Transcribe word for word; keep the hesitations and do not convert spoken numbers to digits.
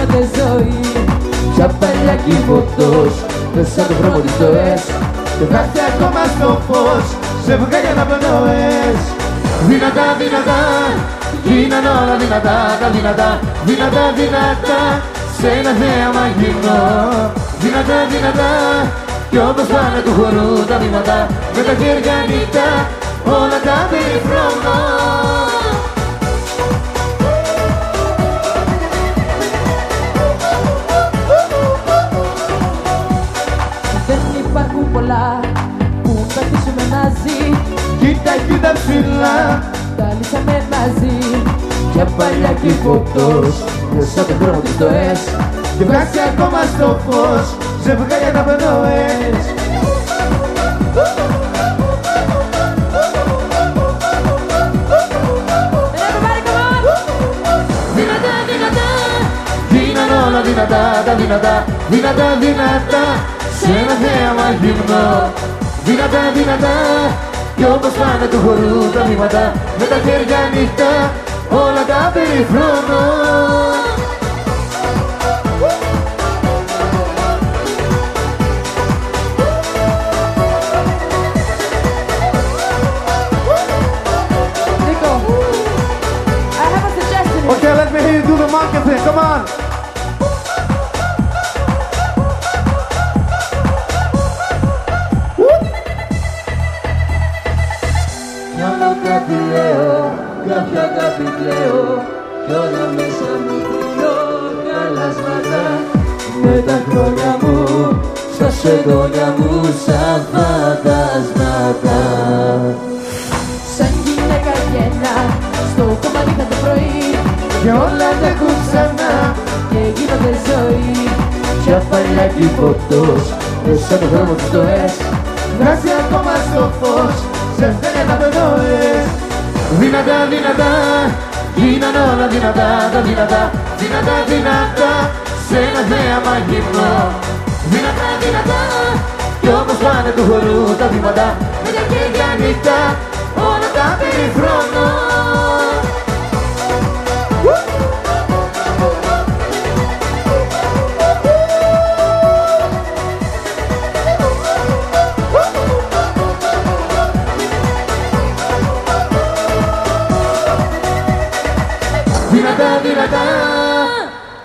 γίνονται ζωή. Πια παλιά κύβωτος μέσα το δρόμο της ζωές και θα έρθει ακόμα στο φως ζευγάρια να πνοές. Δυνατά, δυνατά, γίνανε όλα δυνατά, τα δυνατά, δυνατά, δυνατά σε ένα θέαμα γυμνό. Δυνατά, δυνατά κι όπως πάνε του χορού τα βήματα με τα χέρια ανοιχτά όλα τα περιφρονώ. Δεν υπάρχουν πολλά που θα χτίσουμε μαζί. Κοίτα, κοίτα ψηλά, τα λύσαμε μαζί. Πια παλιά κύβωτος μέσα από τον δρόμο της ζωές και βγάζει ακόμα στο φως ζευγάρια να πνοές. Δυνατά, δυνατά, γίνανε όλα δυνατά, τα δυνατά, δυνατά, δυνατά σε ένα θέαμα γυμνό. Δυνατά, δυνατά κι όπως πάνε του χορού τα βήματα με τα χέρια ανοιχτά όλα τα περιφρονώ. Okay, let me hear you do the monkey thing. Come on. Κι άλλο κάτι λέω, κάποια αγάπη κλαίω κι όλα μέσα μου κρύο καλάσματα. Με τα χρόνια μου, στα σεντόνια μου σαν φαντασμάτα. Σαν γυναίκα γέννα, στο κομμάτι το πρωί κι όλα αντέχουν ξανά και γίνονται ζωή. Πια παλιά κύβωτος μέσα το δρόμο της ζωές βγάζει ακόμα στο φως ζευγάρια να πνοές. Δυνατά, δυνατά, γίνανε όλα δυνατά, τα δυνατά, δυνατά, δυνατά σε ένα θέαμα γυμνό. Δυνατά, δυνατά κι όπως πάνε του χορού τα βήματα με τα χέρια ανοιχτά όλα τα περιφρονώ. Δυνατά, δυνατά